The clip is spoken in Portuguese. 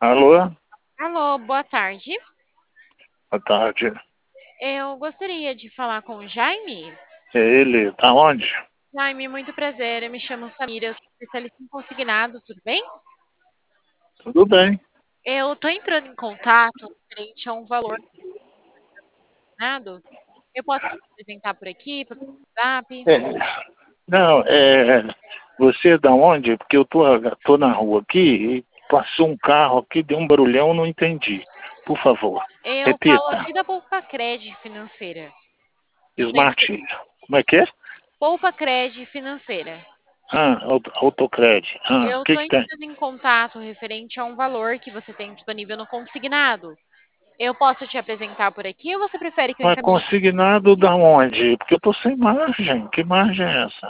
Alô? Alô, boa tarde. Boa tarde. Eu gostaria de falar com o Jaime. É ele, tá onde? Jaime, muito prazer. Eu me chamo Samira, eu sou especialista em consignados, tudo bem? Tudo bem. Eu estou entrando em contato referente a um valor consignado. Eu posso te apresentar por aqui, pelo WhatsApp? É, não, você é da onde? Porque eu tô na rua aqui e passou um carro aqui, deu um barulhão, não entendi. Por favor, Eu falo repita. aqui da Poupa Cred Financeira. Da Smart. empre- Como é que é? Poupa Cred Financeira. Autocred. O Eu que estou que tem? entrando em contato referente a um valor que você tem disponível no consignado. Eu posso te apresentar por aqui ou você prefere que eu Mas encaminhe? consignado da onde? Porque eu tô sem margem. Que margem é essa?